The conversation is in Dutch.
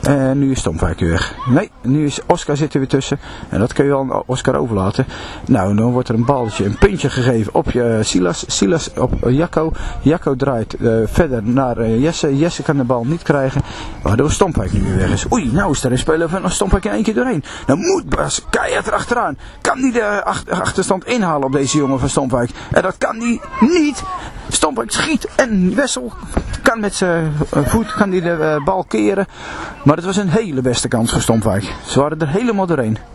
En nu is Stompwijk weer weg. Nee, nu is Oscar zit er weer tussen. En dat kun je wel aan Oscar overlaten. Nou, dan wordt er een puntje gegeven op Silas. Silas op Jacco. Jacco draait verder naar Jesse. Jesse kan de bal niet krijgen. Waardoor Stompwijk nu weer weg is. Oei, nou is er een speler van Stompwijk in één keer doorheen. Dan moet Bas keihard erachteraan. Kan die de achterstand inhalen op deze jongen van Stompwijk? En dat kan die niet. Stompwijk schiet en Wessel kan met zijn voet de bal keren. Maar het was een hele beste kans voor Stompwijk. Ze waren er helemaal doorheen.